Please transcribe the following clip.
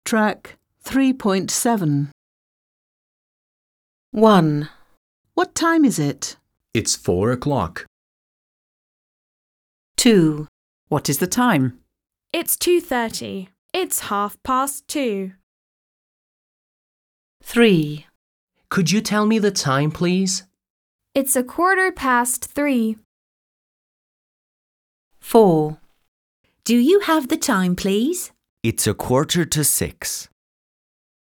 Track 3.7. 1, What time is it? It's 4 o'clock. 2, What is the time? It's 2:30. It's 2:30. 3, Could you tell me the time, please? It's 3:15. 4, Do you have the time, please? It's 5:45.